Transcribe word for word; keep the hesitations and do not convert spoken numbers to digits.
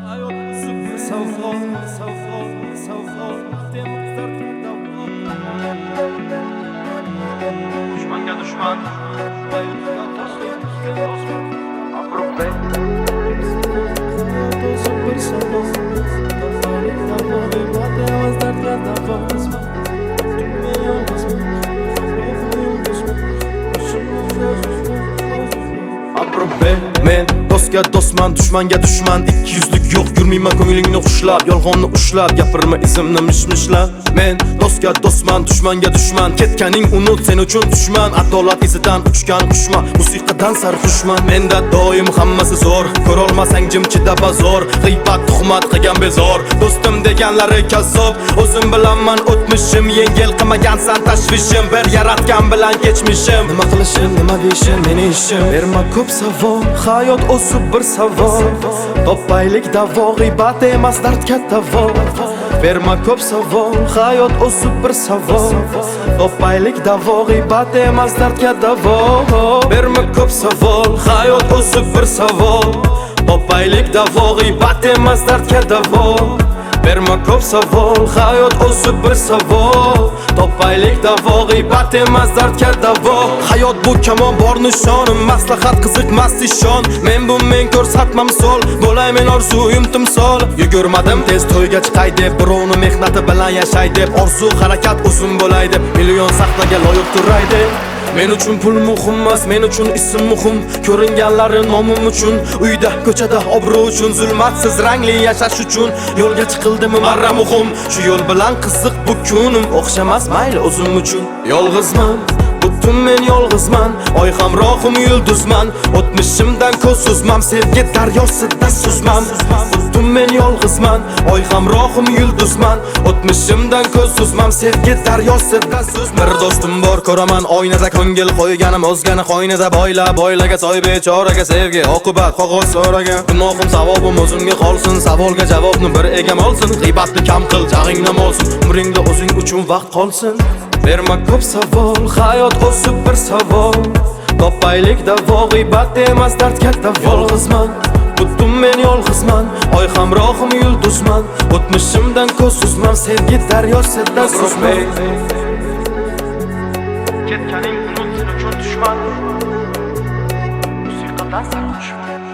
Düşmanga düşman Men dostga dostman, düşmanga düşman. Ikki yuzlik yo'q, yurmayman ko'nglingni xushlab, yolg'onni ushlab, gapirma izimni mishmishlab. Men dostga dostman, düşmanga düşman. Ketganing unut, sen uchun dushman. Adolat izidan uchgan qushman, musiqadan sarxushman. Menda doim hammasi zo'r, ko'rolmasang jimchida bazor. G'iybat, tuhmat qilgan bezor, do'stim deganlari kazzob. O'zim bilanman o'tmishim, yengil qilmagansan tashvishim. Bir yaratgan bilan kechmishim. Nima qilishim, nima deyishim, meni ishim. Berma ko'p savol, hayot o'sib bir savol. Topaylik davo, g'iybat emas dard katta vol. Berma ko'p savol, hayot o'sib bir savol. Topaylik davo, g'iybat emas dard katta vol. Berma ko'p savol, hayot o'sib bir savol. Topaylik davo, g'iybat emas dard katta vol. Berma ko'p savol, hayot o'sib bir savol. Topaylik davo, g'iybat emas dard katta vol. Hayot bu kamon bor nishonim, maslahat qiziqmas ishon. Men bu men ko'rsatma misol, bo'lay men orzuyim timsol. Yugurmadim tez to'yga chiqay deb, birovni mehnati bilan yashay deb. Orzu harakat o'zim bo'lay deb, million sahnaga loyiq turay deb. Men uchun pul muhim emas, men uchun ism muhim. Ko'ringanlari nomim uchun, uyda, ko'chada obro' uchun, zulmatsiz rangli yashash uchun. Yo'lga chiqildimi marra muhim, shu yo'l bilan qiziq bu kunim. O'xshamas mayli o'zim uchun. Yolg'izman, butun men yolg'izman. Oy hamrohim yulduzman, o'tmishimdan ko'z uzmam, sevgi daryosida suzmam. Butun men yolg'izman, oy hamrohim yulduzman, o'tmishimdan ko'z uzmam, sevgi daryosida suzmam. Bir do'stim bor ko'raman oynada, ko'ngil qo'yganim o'zgani qo'ynida. Boyla boylaga soy bechoraga, sevgi oqibat qog'oz so'ragan. Gunohim savobim o'zimga qolsin, savolga javobni bir egam olsin. G'iybatni kam qil, jag'ingni olsin, umringda o'zing uchun vaqt qolsin. Berma ko'p savol, hayot o'sib bir savol. Topaylik davo, g'iybat emas dard katta vol. Yolg'izman, butun men yolg'izman, oy hamrohim yulduzman, o'tmishimdan ko'z uzmam, sevgi daryosida suzmay. Ketganing unut, sen uchun dushman. Musiqadan sarxushman.